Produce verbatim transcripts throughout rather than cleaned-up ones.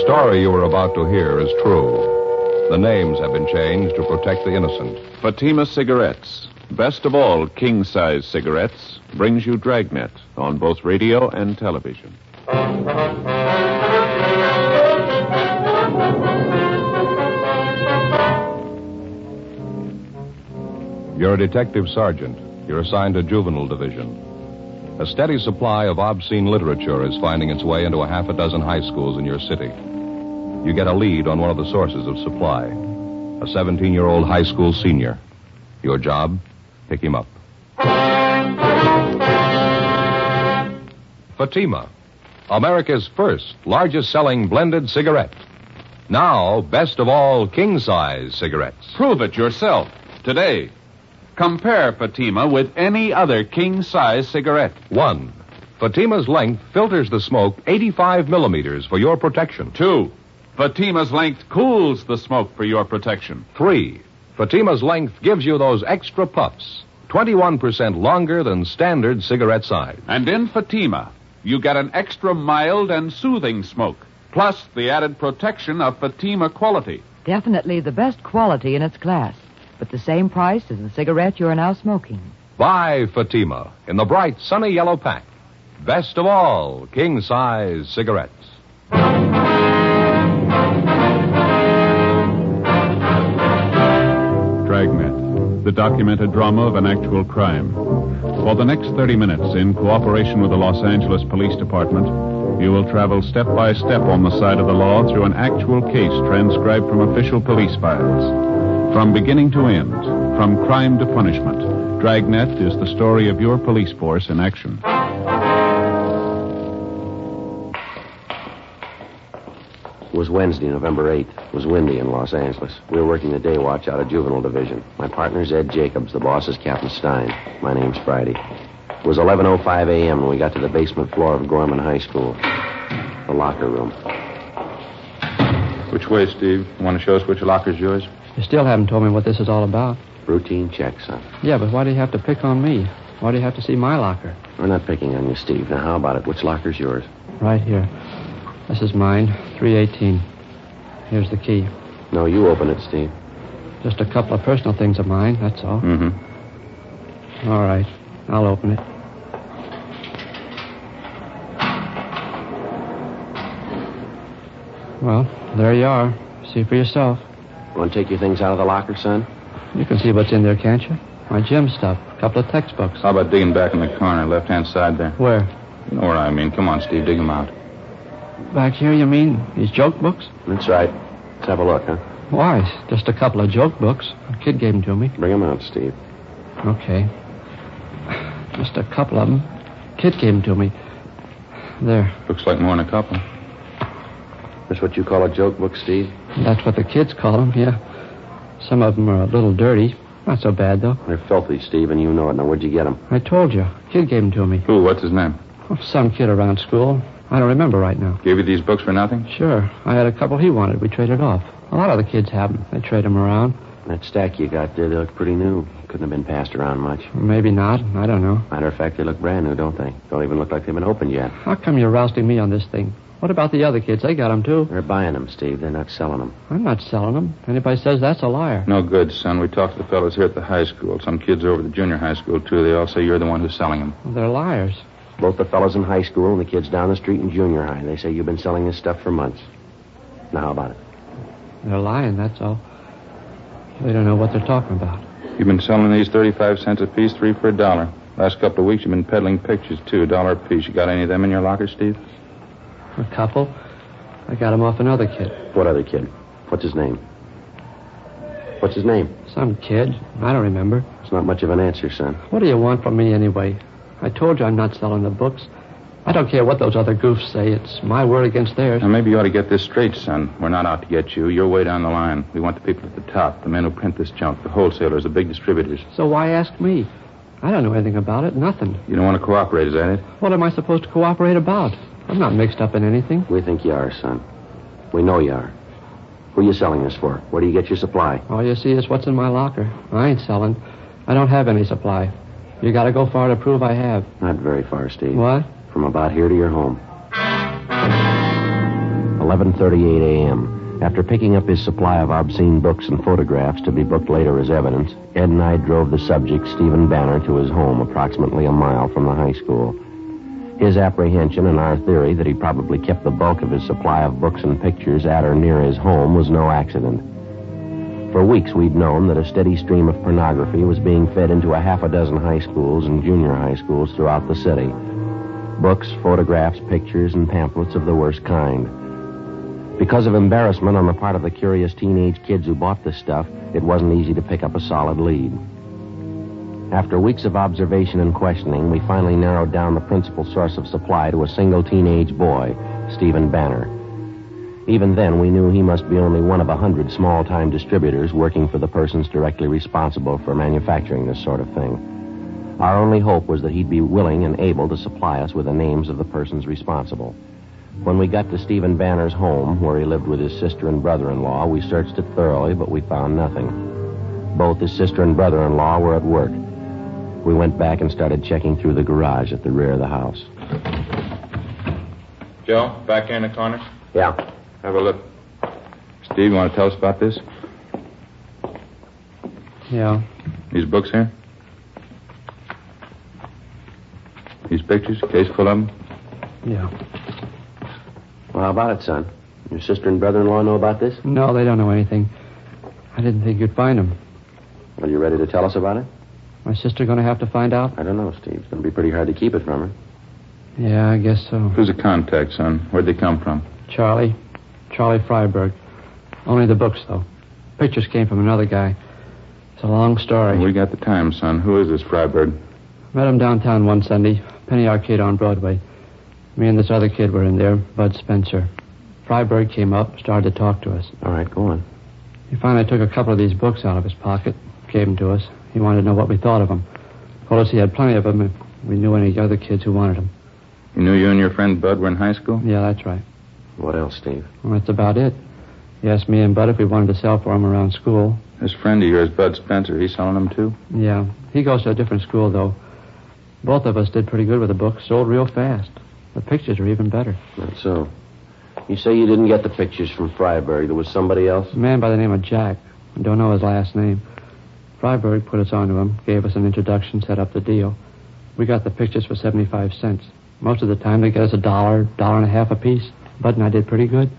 story you are about to hear is true. The names have been changed to protect the innocent. Fatima Cigarettes, best of all king-size cigarettes, brings you Dragnet on both radio and television. You're a detective sergeant. You're assigned to Juvenile Division. A steady supply of obscene literature is finding its way into a half a dozen high schools in your city. You get a lead on one of the sources of supply. A seventeen-year-old high school senior. Your job? Pick him up. Fatima, America's first largest-selling blended cigarette. Now, best of all king-size cigarettes. Prove it yourself today. Compare Fatima with any other king-size cigarette. One, Fatima's length filters the smoke eighty-five millimeters for your protection. Two, Fatima's length cools the smoke for your protection. Three, Fatima's length gives you those extra puffs, twenty-one percent longer than standard cigarette size. And in Fatima, you get an extra mild and soothing smoke, plus the added protection of Fatima quality. Definitely the best quality in its class, but the same price as the cigarette you are now smoking. Buy Fatima in the bright, sunny yellow pack. Best of all king-size cigarettes. Dragnet, the documented drama of an actual crime. For the next thirty minutes, in cooperation with the Los Angeles Police Department, you will travel step by step on the side of the law through an actual case transcribed from official police files. From beginning to end, from crime to punishment, Dragnet is the story of your police force in action. It was Wednesday, November eighth. It was windy in Los Angeles. We were working the day watch out of Juvenile Division. My partner's Ed Jacobs. The boss is Captain Stein. My name's Friday. It was eleven oh five a.m. when we got to the basement floor of Gorman High School. The locker room. Which way, Steve? You want to show us which locker's yours? You still haven't told me what this is all about. Routine check, son. Yeah, but why do you have to pick on me? Why do you have to see my locker? We're not picking on you, Steve. Now, how about it? Which locker's yours? Right here. This is mine, three eighteen. Here's the key. No, you open it, Steve. Just a couple of personal things of mine, that's all. Mm-hmm. All right. I'll open it. Well, there you are. See for yourself. You want to take your things out of the locker, son? You can see what's in there, can't you? My gym stuff, a couple of textbooks. How about digging back in the corner, left-hand side there? Where? You know where I mean. Come on, Steve, dig them out. Back here, you mean? These joke books? That's right. Let's have a look, huh? Why? Just a couple of joke books. A kid gave them to me. Bring them out, Steve. Okay. Just a couple of them. Kid gave them to me. There. Looks like more than a couple. That's what you call a joke book, Steve? That's what the kids call them, yeah. Some of them are a little dirty. Not so bad, though. They're filthy, Steve, and you know it. Now, where'd you get them? I told you. Kid gave them to me. Who? What's his name? Oh, some kid around school. I don't remember right now. Gave you these books for nothing? Sure. I had a couple he wanted. We traded off. A lot of the kids have them. They trade them around. That stack you got there, they look pretty new. Couldn't have been passed around much. Maybe not. I don't know. Matter of fact, they look brand new, don't they? Don't even look like they've been opened yet. How come you're rousting me on this thing? What about the other kids? They got them, too. They're buying them, Steve. They're not selling them. I'm not selling them. Anybody says that's a liar. No good, son. We talked to the fellows here at the high school. Some kids over at the junior high school, too. They all say you're the one who's selling them. Well, they're liars. Both the fellows in high school and the kids down the street in junior high. They say you've been selling this stuff for months. Now, how about it? They're lying, that's all. They don't know what they're talking about. You've been selling these thirty-five cents a piece, three for a dollar. Last couple of weeks, you've been peddling pictures, too, a dollar a piece. You got any of them in your locker, Steve? A couple. I got them off another kid. What other kid? What's his name? What's his name? Some kid. I don't remember. It's not much of an answer, son. What do you want from me anyway? I told you I'm not selling the books. I don't care what those other goofs say. It's my word against theirs. Now, maybe you ought to get this straight, son. We're not out to get you. You're way down the line. We want the people at the top, the men who print this junk, the wholesalers, the big distributors. So why ask me? I don't know anything about it. Nothing. You don't want to cooperate, is that it? What am I supposed to cooperate about? I'm not mixed up in anything. We think you are, son. We know you are. Who are you selling this for? Where do you get your supply? All you see is what's in my locker. I ain't selling. I don't have any supply. You gotta go far to prove I have. Not very far, Steve. What? From about here to your home. eleven thirty-eight a.m. After picking up his supply of obscene books and photographs to be booked later as evidence, Ed and I drove the subject, Stephen Banner, to his home approximately a mile from the high school. His apprehension and our theory that he probably kept the bulk of his supply of books and pictures at or near his home was no accident. For weeks we'd known that a steady stream of pornography was being fed into a half a dozen high schools and junior high schools throughout the city. Books, photographs, pictures, and pamphlets of the worst kind. Because of embarrassment on the part of the curious teenage kids who bought this stuff, it wasn't easy to pick up a solid lead. After weeks of observation and questioning, we finally narrowed down the principal source of supply to a single teenage boy, Stephen Banner. Even then, we knew he must be only one of a hundred small-time distributors working for the persons directly responsible for manufacturing this sort of thing. Our only hope was that he'd be willing and able to supply us with the names of the persons responsible. When we got to Stephen Banner's home, where he lived with his sister and brother-in-law, we searched it thoroughly, but we found nothing. Both his sister and brother-in-law were at work. We went back and started checking through the garage at the rear of the house. Joe, back here in the corner? Yeah. Have a look. Steve, you want to tell us about this? Yeah. These books here? These pictures, case full of them? Yeah. Well, how about it, son? Your sister and brother-in-law know about this? No, they don't know anything. I didn't think you'd find them. Are you ready to tell us about it? My sister going to have to find out? I don't know, Steve. It's going to be pretty hard to keep it from her. Yeah, I guess so. Who's the contact, son? Where'd they come from? Charlie. Charlie Freiberg. Only the books, though. Pictures came from another guy. It's a long story. We got the time, son. Who is this Freiberg? Met him downtown one Sunday. Penny Arcade on Broadway. Me and this other kid were in there, Bud Spencer. Freiberg came up, started to talk to us. All right, go on. He finally took a couple of these books out of his pocket, gave them to us. He wanted to know what we thought of them. Told us he had plenty of them if we knew any other kids who wanted them. You knew you and your friend Bud were in high school? Yeah, that's right. What else, Steve? Well, that's about it. He asked me and Bud if we wanted to sell for him around school. This friend of yours, Bud Spencer, he's selling them too? Yeah. He goes to a different school, though. Both of us did pretty good with the books. Sold real fast. The pictures are even better. That's so. You say you didn't get the pictures from Freiberg. There was somebody else? A man by the name of Jack. I don't know his last name. Freiberg put us onto him, gave us an introduction, set up the deal. We got the pictures for seventy-five cents. Most of the time they get us a dollar, dollar and a half apiece. Bud and I did pretty good.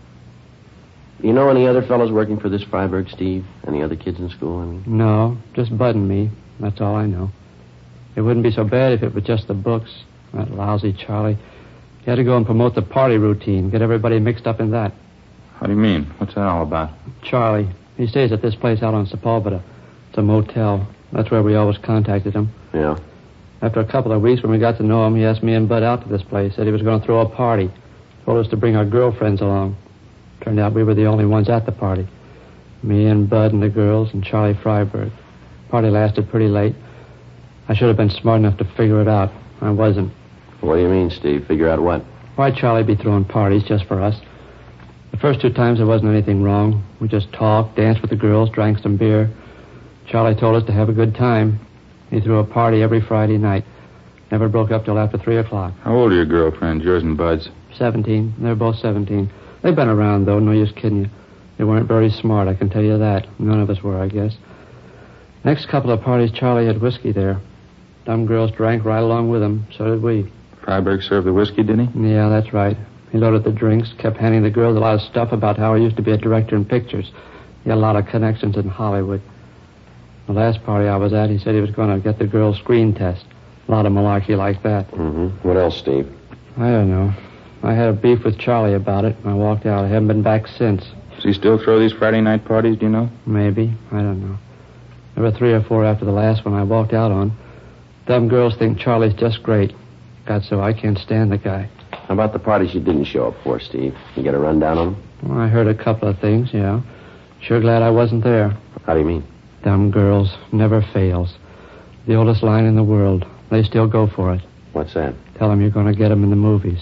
You know any other fellows working for this Freiberg, Steve? Any other kids in school, I mean? No, just Bud and me. That's all I know. It wouldn't be so bad if it was just the books. That lousy Charlie. He had to go and promote the party routine, get everybody mixed up in that. How do you mean? What's that all about? Charlie. He stays at this place out on Sepulveda. It's a motel. That's where we always contacted him. Yeah. After a couple of weeks, when we got to know him, he asked me and Bud out to this place. Said he was going to throw a party. Told us to bring our girlfriends along. Turned out we were the only ones at the party. Me and Bud and the girls and Charlie Freiberg. Party lasted pretty late. I should have been smart enough to figure it out. I wasn't. What do you mean, Steve? Figure out what? Why'd Charlie be throwing parties just for us? The first two times there wasn't anything wrong. We just talked, danced with the girls, drank some beer. Charlie told us to have a good time. He threw a party every Friday night. Never broke up till after three o'clock. How old are your girlfriends, yours and Bud's? Seventeen. They're both seventeen. They've been around, though. No use kidding you. They weren't very smart, I can tell you that. None of us were, I guess. Next couple of parties, Charlie had whiskey there. Dumb girls drank right along with him. So did we. Freiberg served the whiskey, did he? Yeah, that's right. He loaded the drinks, kept handing the girls a lot of stuff about how he used to be a director in pictures. He had a lot of connections in Hollywood. The last party I was at, he said he was going to get the girls' screen test. A lot of malarkey like that. Mm-hmm. What else, Steve? I don't know. I had a beef with Charlie about it, and I walked out. I haven't been back since. Does he still throw these Friday night parties, do you know? Maybe. I don't know. There were three or four after the last one I walked out on. Dumb girls think Charlie's just great. God, so I can't stand the guy. How about the parties you didn't show up for, Steve? You get a rundown on them? Well, I heard a couple of things, yeah. Sure glad I wasn't there. How do you mean? Dumb girls never fails. The oldest line in the world. They still go for it. What's that? Tell them you're going to get them in the movies.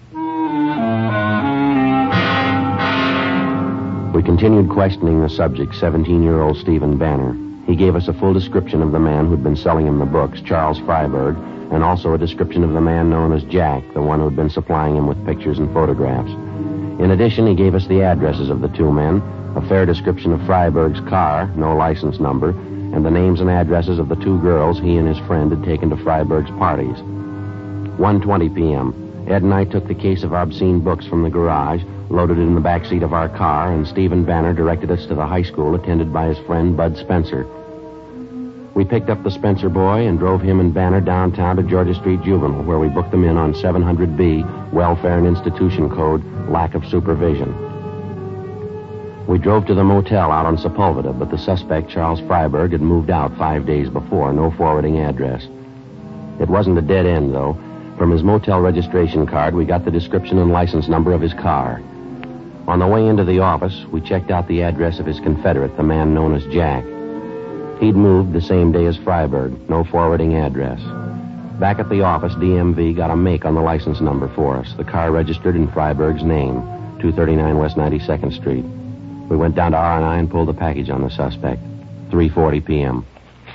We continued questioning the subject, seventeen-year-old Stephen Banner. He gave us a full description of the man who'd been selling him the books, Charles Freiberg, and also a description of the man known as Jack, the one who'd been supplying him with pictures and photographs. In addition, he gave us the addresses of the two men, a fair description of Freiberg's car, no license number, and the names and addresses of the two girls he and his friend had taken to Freiberg's parties. one twenty p.m. Ed and I took the case of obscene books from the garage, loaded it in the back seat of our car, and Stephen Banner directed us to the high school attended by his friend Bud Spencer. We picked up the Spencer boy and drove him and Banner downtown to Georgia Street Juvenile, where we booked them in on seven hundred B, Welfare and Institution Code, lack of supervision. We drove to the motel out on Sepulveda, but the suspect, Charles Freiberg, had moved out five days before, no forwarding address. It wasn't a dead end, though. From his motel registration card, we got the description and license number of his car. On the way into the office, we checked out the address of his confederate, the man known as Jack. He'd moved the same day as Freiberg, no forwarding address. Back at the office, D M V got a make on the license number for us. The car registered in Freiberg's name, two thirty-nine West ninety-second Street. We went down to R and I and pulled the package on the suspect. three forty p.m.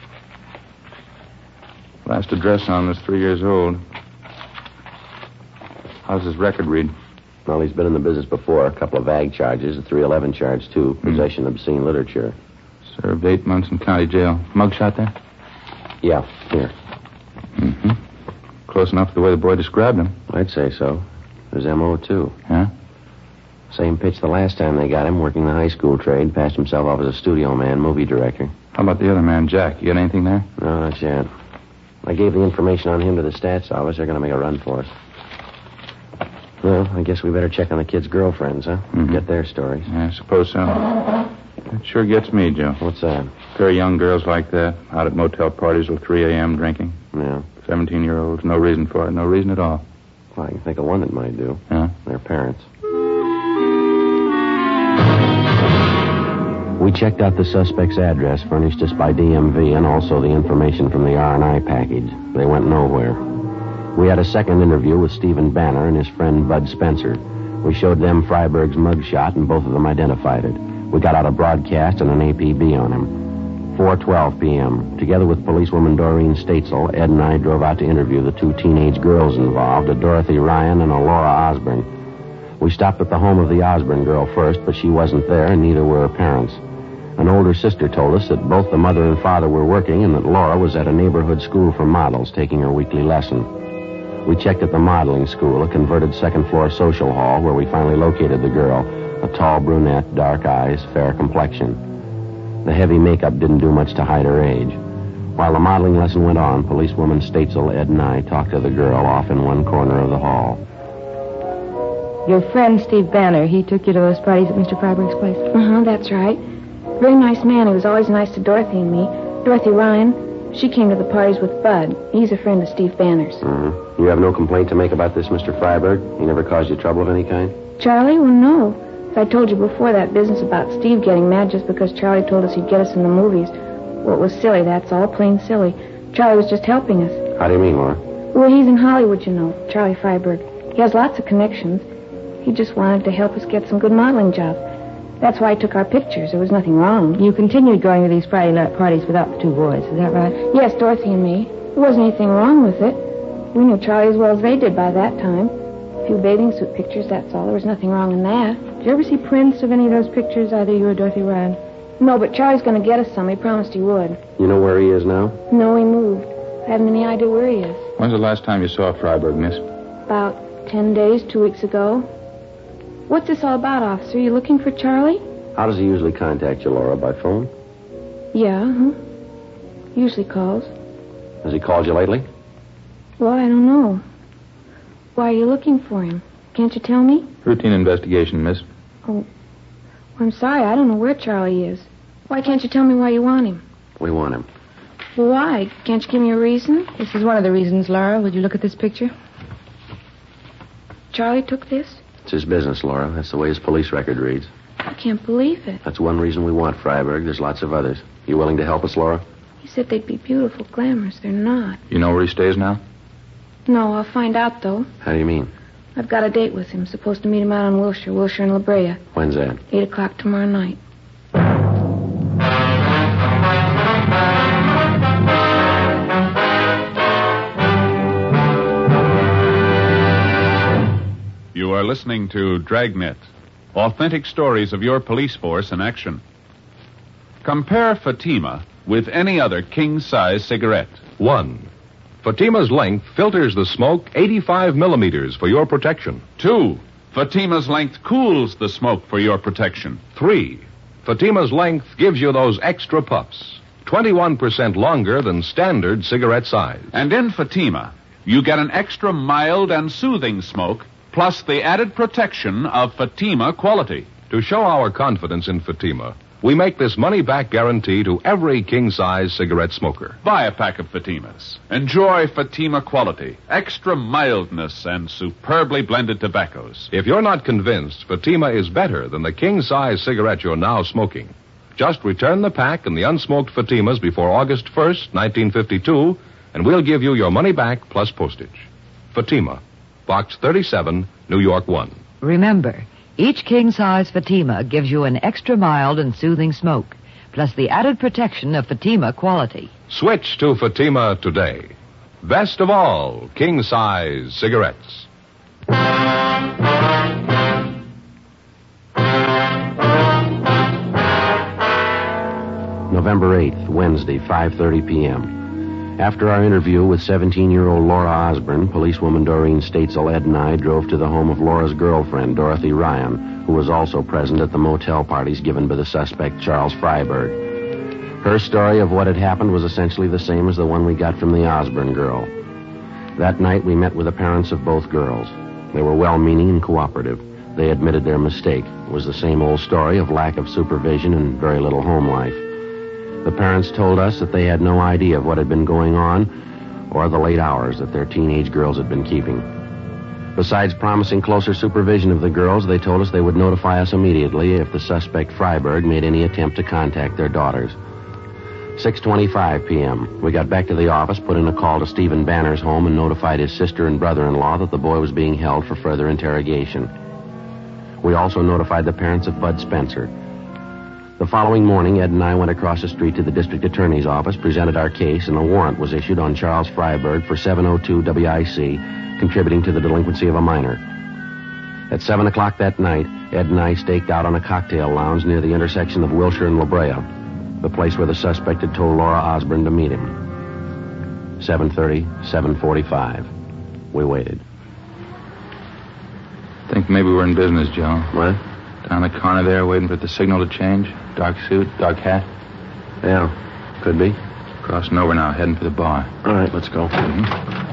Last address on this three years old. How's his record read? Well, he's been in the business before. A couple of ag charges, a three eleven charge, too. Hmm. Possession of obscene literature. Served eight months in county jail. Mugshot there? Yeah, here. Mm-hmm. Close enough to the way the boy described him. I'd say so. There's M O, too. Yeah? Same pitch the last time they got him, working the high school trade. Passed himself off as a studio man, movie director. How about the other man, Jack? You got anything there? No, not yet. I gave the information on him to the stats office. They're going to make a run for us. Well, I guess we better check on the kids' girlfriends, huh? Mm-hmm. Get their stories. Yeah, I suppose so. It sure gets me, Joe. What's that? A pair of young girls like that, out at motel parties till three a.m. drinking. Yeah. Seventeen-year-olds, no reason for it, no reason at all. Well, I can think of one that might do. Huh? Their parents. We checked out the suspect's address furnished us by D M V and also the information from the R and I package. They went nowhere. We had a second interview with Stephen Banner and his friend Bud Spencer. We showed them Freiberg's mugshot, and both of them identified it. We got out a broadcast and an A P B on him. four twelve p.m. Together with policewoman Doreen Statesel, Ed and I drove out to interview the two teenage girls involved, a Dorothy Ryan and a Laura Osborne. We stopped at the home of the Osborne girl first, but she wasn't there, and neither were her parents. An older sister told us that both the mother and father were working and that Laura was at a neighborhood school for models taking her weekly lesson. We checked at the modeling school, a converted second-floor social hall, where we finally located the girl, a tall brunette, dark eyes, fair complexion. The heavy makeup didn't do much to hide her age. While the modeling lesson went on, policewoman Statesel, Ed, and I talked to the girl off in one corner of the hall. Your friend, Steve Banner, he took you to those parties at Mister Freiberg's place? Uh-huh, that's right. Very nice man. He was always nice to Dorothy and me. Dorothy Ryan, she came to the parties with Bud. He's a friend of Steve Banner's. Mm-hmm. You have no complaint to make about this, Mister Freiberg? He never caused you trouble of any kind? Charlie? Well, no. As I told you before, that business about Steve getting mad just because Charlie told us he'd get us in the movies. Well, it was silly, that's all. Plain silly. Charlie was just helping us. How do you mean, Laura? Well, he's in Hollywood, you know, Charlie Freiberg. He has lots of connections. He just wanted to help us get some good modeling jobs. That's why he took our pictures. There was nothing wrong. You continued going to these Friday night parties without the two boys, is that right? Yes, Dorothy and me. There wasn't anything wrong with it. We knew Charlie as well as they did by that time. A few bathing suit pictures, that's all. There was nothing wrong in that. Did you ever see prints of any of those pictures, either you or Dorothy Ryan? No, but Charlie's going to get us some. He promised he would. You know where he is now? No, he moved. I haven't any idea where he is. When's the last time you saw Freiberg, miss? About ten days, two weeks ago. What's this all about, officer? You looking for Charlie? How does he usually contact you, Laura? By phone? Yeah, huh? Usually calls. Has he called you lately? Well, I don't know. Why are you looking for him? Can't you tell me? Routine investigation, miss. Oh, I'm sorry. I don't know where Charlie is. Why can't you tell me why you want him? We want him. Well, why? Can't you give me a reason? This is one of the reasons, Laura. Would you look at this picture? Charlie took this? It's his business, Laura. That's the way his police record reads. I can't believe it. That's one reason we want Freiberg. There's lots of others. You willing to help us, Laura? He said they'd be beautiful, glamorous. They're not. You know where he stays now? No, I'll find out, though. How do you mean? I've got a date with him. Supposed to meet him out on Wilshire, Wilshire and La Brea. When's that? Eight o'clock tomorrow night. You are listening to Dragnet, authentic stories of your police force in action. Compare Fatima with any other king-size cigarette. One, Fatima's length filters the smoke eighty-five millimeters for your protection. Two, Fatima's length cools the smoke for your protection. Three, Fatima's length gives you those extra puffs, twenty-one percent longer than standard cigarette size. And in Fatima, you get an extra mild and soothing smoke, plus the added protection of Fatima quality. To show our confidence in Fatima, we make this money-back guarantee to every king-size cigarette smoker. Buy a pack of Fatimas. Enjoy Fatima quality, extra mildness, and superbly blended tobaccos. If you're not convinced Fatima is better than the king-size cigarette you're now smoking, just return the pack and the unsmoked Fatimas before August first, nineteen fifty-two, and we'll give you your money back plus postage. Fatima, Box thirty-seven, New York one. Remember, each king-size Fatima gives you an extra mild and soothing smoke, plus the added protection of Fatima quality. Switch to Fatima today. Best of all, king-size cigarettes. November eighth, Wednesday, five thirty p.m. After our interview with seventeen-year-old Laura Osborne, policewoman Doreen Statesel, Ed and I drove to the home of Laura's girlfriend, Dorothy Ryan, who was also present at the motel parties given by the suspect, Charles Freiberg. Her story of what had happened was essentially the same as the one we got from the Osborne girl. That night, we met with the parents of both girls. They were well-meaning and cooperative. They admitted their mistake. It was the same old story of lack of supervision and very little home life. The parents told us that they had no idea of what had been going on or the late hours that their teenage girls had been keeping. Besides promising closer supervision of the girls, they told us they would notify us immediately if the suspect Freiberg made any attempt to contact their daughters. six twenty-five p.m. We got back to the office, put in a call to Stephen Banner's home, and notified his sister and brother-in-law that the boy was being held for further interrogation. We also notified the parents of Bud Spencer. The following morning, Ed and I went across the street to the district attorney's office, presented our case, and a warrant was issued on Charles Freiberg for seven oh two W I C, contributing to the delinquency of a minor. At seven o'clock that night, Ed and I staked out on a cocktail lounge near the intersection of Wilshire and La Brea, the place where the suspect had told Laura Osborne to meet him. seven thirty, seven forty-five. We waited. Think maybe we're in business, Joe. What? Down the corner there, waiting for the signal to change. Dark suit, dark hat. Yeah, could be. Crossing over now, heading for the bar. All right, let's go. Mm-hmm.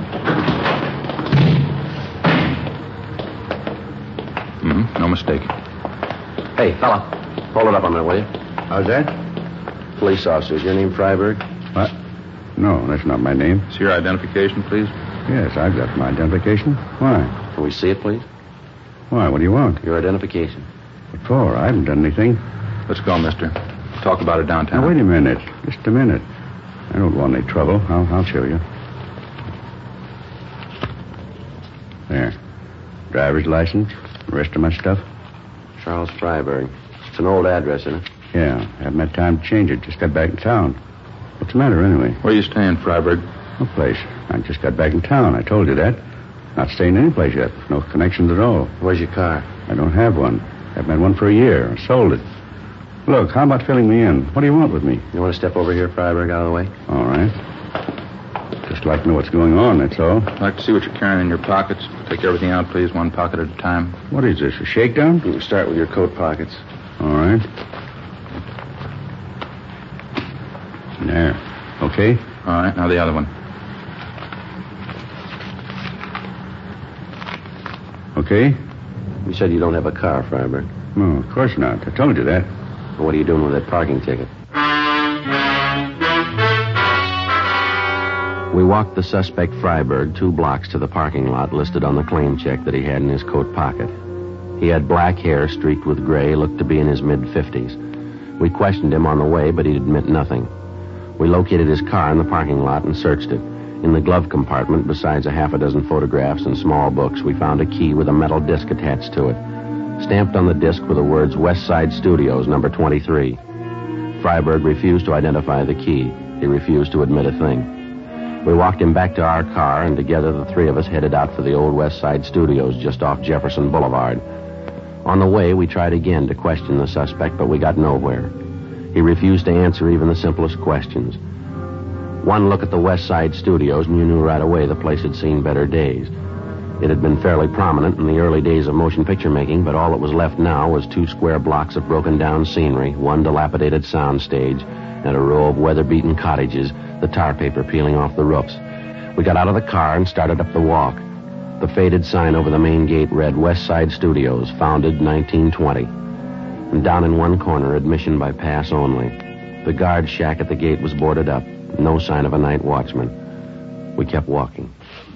Mm-hmm, no mistake. Hey, fella, hold it up a minute, will you? How's that? Police officer, is your name Freiberg? What? No, that's not my name. Is your identification, please? Yes, I've got my identification. Why? Can we see it, please? Why, what do you want? Your identification. What for? I haven't done anything. Let's go, mister. Talk about it downtown. Now, wait a minute. Just a minute. I don't want any trouble. I'll, I'll show you. There. Driver's license. The rest of my stuff. Charles Freiberg. It's an old address, isn't it? Yeah. Haven't had time to change it. Just got back in town. What's the matter, anyway? Where are you staying, Freiberg? No place. I just got back in town. I told you that. Not staying any place yet. No connections at all. Where's your car? I don't have one. Haven't had one for a year. I sold it. Look, how about filling me in? What do you want with me? You want to step over here, Freiberg, out of the way? All right. Just like to know what's going on, that's all. I'd like to see what you're carrying in your pockets. Take everything out, please, one pocket at a time. What is this, a shakedown? You can start with your coat pockets. All right. There. Okay? All right, now the other one. Okay? You said you don't have a car, Freiberg. No, of course not. I told you that. Well, what are you doing with that parking ticket? We walked the suspect Freiberg two blocks to the parking lot listed on the claim check that he had in his coat pocket. He had black hair streaked with gray, looked to be in his mid-fifties. We questioned him on the way, but he'd admit nothing. We located his car in the parking lot and searched it. In the glove compartment, besides a half a dozen photographs and small books, we found a key with a metal disc attached to it. Stamped on the disc were the words West Side Studios, number twenty-three. Freiberg refused to identify the key. He refused to admit a thing. We walked him back to our car, and together the three of us headed out for the old West Side Studios just off Jefferson Boulevard. On the way, we tried again to question the suspect, but we got nowhere. He refused to answer even the simplest questions. One look at the West Side Studios, and you knew right away the place had seen better days. It had been fairly prominent in the early days of motion picture making, but all that was left now was two square blocks of broken-down scenery, one dilapidated sound stage, and a row of weather-beaten cottages, the tar paper peeling off the roofs. We got out of the car and started up the walk. The faded sign over the main gate read West Side Studios, founded nineteen twenty. And down in one corner, admission by pass only. The guard shack at the gate was boarded up. No sign of a night watchman. We kept walking.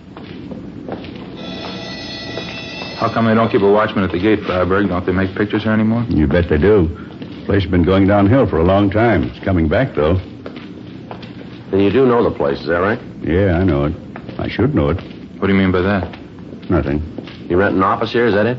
How come they don't keep a watchman at the gate, Freiberg? Don't they make pictures here anymore? You bet they do. The place has been going downhill for a long time. It's coming back, though. Then you do know the place, is that right? Yeah, I know it. I should know it. What do you mean by that? Nothing. You rent an office here, is that it?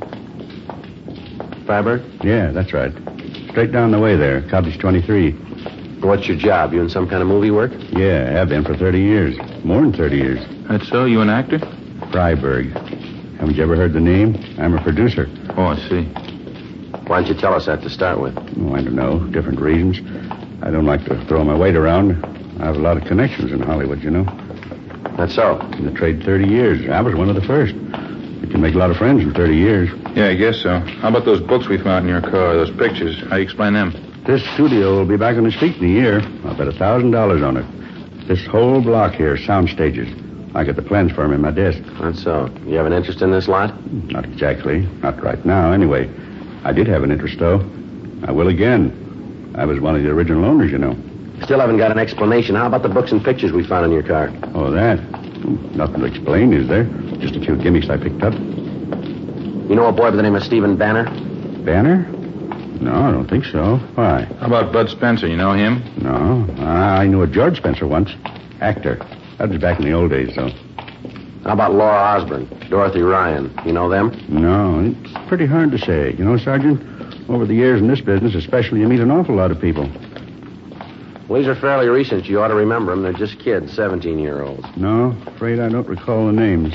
Freiberg? Yeah, that's right. Straight down the way there, Cottage twenty-three. What's your job? You in some kind of movie work? Yeah, I have been for thirty years. More than thirty years. That's so? You an actor? Freiberg. Haven't you ever heard the name? I'm a producer. Oh, I see. Why don't you tell us that to start with? Oh, I don't know. Different reasons. I don't like to throw my weight around. I have a lot of connections in Hollywood, you know. That's so. In the trade thirty years. I was one of the first. You can make a lot of friends in thirty years. Yeah, I guess so. How about those books we found in your car, those pictures? How do you explain them? This studio will be back on its feet in a year. I'll bet a thousand dollars on it. This whole block here, sound stages. I got the plans for them in my desk. That's so. You have an interest in this lot? Not exactly. Not right now, anyway. I did have an interest, though. I will again. I was one of the original owners, you know. Still haven't got an explanation. How about the books and pictures we found in your car? Oh, that? Nothing to explain, is there? Just a few gimmicks I picked up. You know a boy by the name of Stephen Banner? Banner? No, I don't think so. Why? How about Bud Spencer? You know him? No. I knew a George Spencer once. Actor. That was back in the old days, though. How about Laura Osborne, Dorothy Ryan? You know them? No, it's pretty hard to say. You know, Sergeant, over the years in this business, especially, you meet an awful lot of people. Well, these are fairly recent. You ought to remember them. They're just kids, seventeen-year-olds. No, afraid I don't recall the names.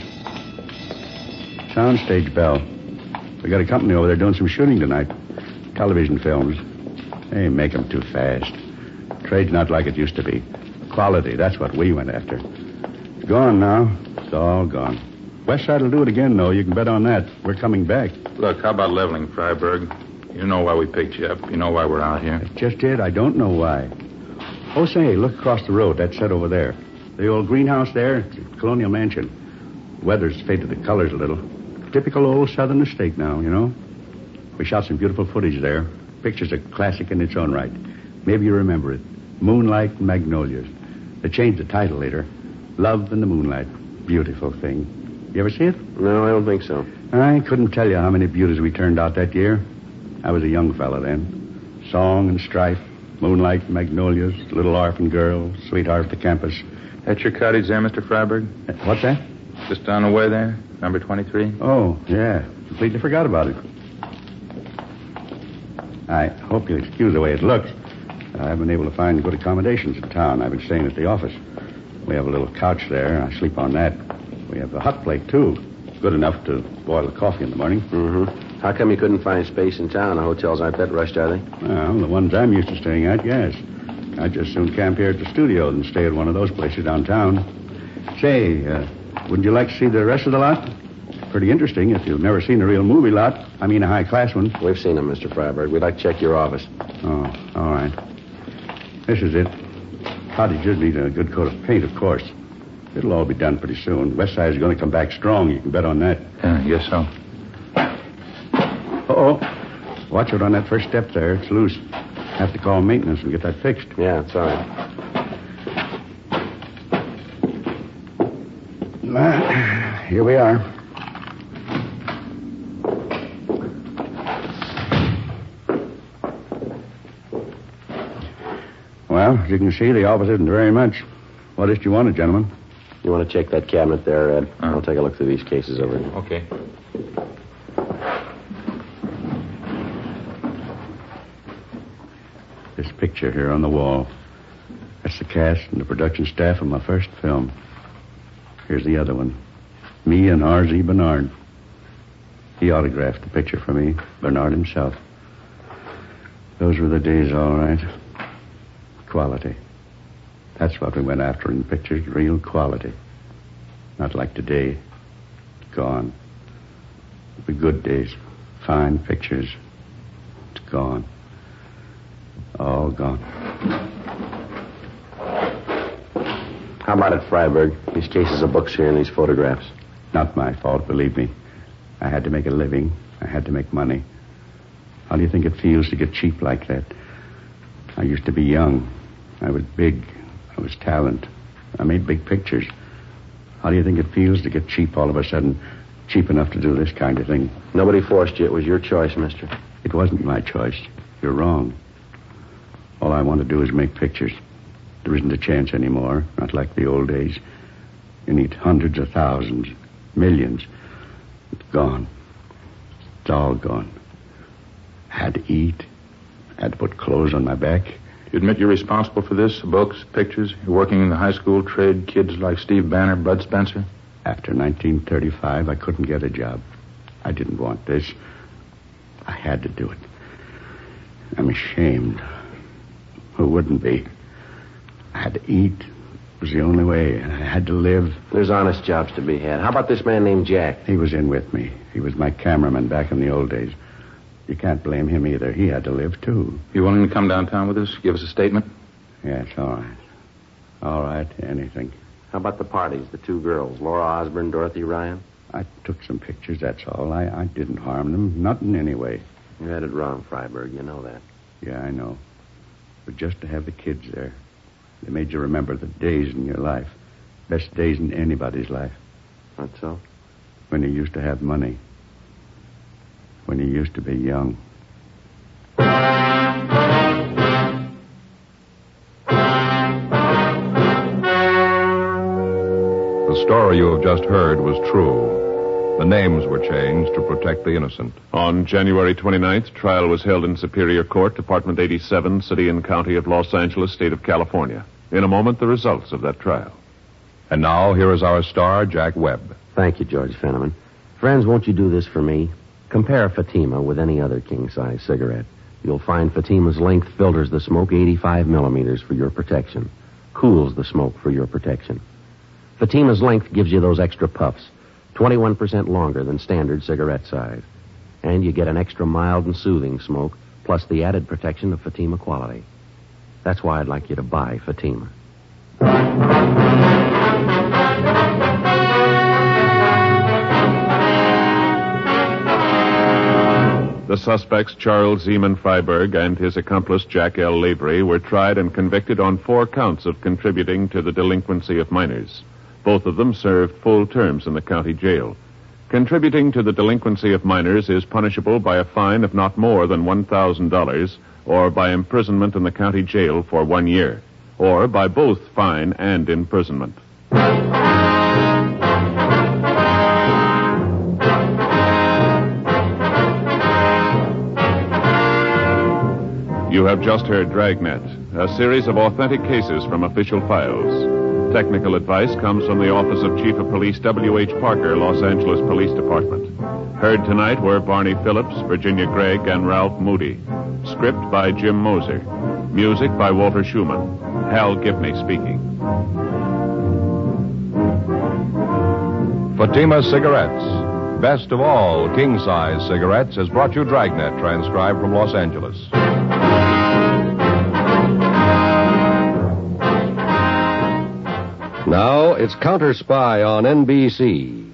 Soundstage Bell. We got a company over there doing some shooting tonight. Television films. They make them too fast. Trade's not like it used to be. Quality, that's what we went after. It's gone now. It's all gone. West Side will do it again, though. You can bet on that. We're coming back. Look, how about leveling, Freiberg? You know why we picked you up. You know why we're out here. That's just it. I don't know why. Oh, say, look across the road. That's set over there. The old greenhouse there, it's a colonial mansion. The weather's faded the colors a little. Typical old southern estate now, you know. We shot some beautiful footage there. Picture's a classic in its own right. Maybe you remember it. Moonlight and Magnolias. They changed the title later. Love in the Moonlight. Beautiful thing. You ever see it? No, I don't think so. I couldn't tell you how many beauties we turned out that year. I was a young fella then. Song and strife, moonlight, magnolias, little orphan girl, sweetheart of the campus. That's your cottage there, Mister Freiberg? What's that? Just down the way there, number twenty-three. Oh, yeah. Completely forgot about it. I hope you'll excuse the way it looks. I've been able to find good accommodations in town. I've been staying at the office. We have a little couch there. I sleep on that. We have a hot plate, too. Good enough to boil the coffee in the morning. Mm-hmm. How come you couldn't find space in town? The hotels aren't that rushed, are they? Well, the ones I'm used to staying at, yes. I'd just soon camp here at the studio than stay at one of those places downtown. Say, uh, wouldn't you like to see the rest of the lot? Pretty interesting if you've never seen a real movie lot. I mean a high-class one. We've seen them, Mister Freiberg. We'd like to check your office. Oh, all right. This is it. Cottages need a good coat of paint, of course. It'll all be done pretty soon. West Side is going to come back strong. You can bet on that. Yeah, I guess so. Uh-oh. Watch it on that first step there. It's loose. Have to call maintenance and get that fixed. Yeah, it's all right. Well, here we are. Well, as you can see, the office isn't very much. What is it you wanted, gentlemen? You want to check that cabinet there, Ed? Uh, I'll take a look through these cases over here. Okay. This picture here on the wall. That's the cast and the production staff of my first film. Here's the other one. Me and R Z Bernard. He autographed the picture for me, Bernard himself. Those were the days, all right. Quality. That's what we went after in pictures, real quality. Not like today. Gone. The good days. Fine pictures. It's gone. All gone. How about it, Freiberg? These cases of books here and these photographs. Not my fault, believe me. I had to make a living. I had to make money. How do you think it feels to get cheap like that? I used to be young. I was big. I was talent. I made big pictures. How do you think it feels to get cheap all of a sudden? Cheap enough to do this kind of thing. Nobody forced you. It was your choice, mister. It wasn't my choice. You're wrong. All I want to do is make pictures. There isn't a chance anymore. Not like the old days. You need hundreds of thousands, millions. It's gone. It's all gone. Had to eat. Had to put clothes on my back. You admit you're responsible for this? Books, pictures? You're working in the high school trade, kids like Steve Banner, Bud Spencer? After nineteen thirty-five, I couldn't get a job. I didn't want this. I had to do it. I'm ashamed. Who wouldn't be? I had to eat. It was the only way. I had to live. There's honest jobs to be had. How about this man named Jack? He was in with me. He was my cameraman back in the old days. You can't blame him either. He had to live, too. You willing to come downtown with us? Give us a statement? Yes, all right. All right, anything. How about the parties, the two girls, Laura Osborne, Dorothy Ryan? I took some pictures, that's all. I, I didn't harm them. Not in any way. You had it wrong, Freiberg. You know that. Yeah, I know. But just to have the kids there, they made you remember the days in your life. Best days in anybody's life. That's so? When you used to have money. When you used to be young. The story you have just heard was true. The names were changed to protect the innocent. On January twenty-ninth, trial was held in Superior Court, Department eighty-seven, City and County of Los Angeles, State of California. In a moment, the results of that trial. And now, here is our star, Jack Webb. Thank you, George Fenneman. Friends, won't you do this for me? Compare Fatima with any other king-size cigarette. You'll find Fatima's length filters the smoke eighty-five millimeters for your protection. Cools the smoke for your protection. Fatima's length gives you those extra puffs, twenty-one percent longer than standard cigarette size. And you get an extra mild and soothing smoke, plus the added protection of Fatima quality. That's why I'd like you to buy Fatima. The suspects, Charles Zeman Freiberg and his accomplice, Jack L. Lavery, were tried and convicted on four counts of contributing to the delinquency of minors. Both of them served full terms in the county jail. Contributing to the delinquency of minors is punishable by a fine of not more than one thousand dollars or by imprisonment in the county jail for one year, or by both fine and imprisonment. You have just heard Dragnet, a series of authentic cases from official files. Technical advice comes from the Office of Chief of Police W H Parker, Los Angeles Police Department. Heard tonight were Barney Phillips, Virginia Gregg, and Ralph Moody. Script by Jim Moser. Music by Walter Schumann. Hal Gibney speaking. Fatima Cigarettes. Best of all king-size cigarettes has brought you Dragnet, transcribed from Los Angeles. Now it's Counter Spy on N B C.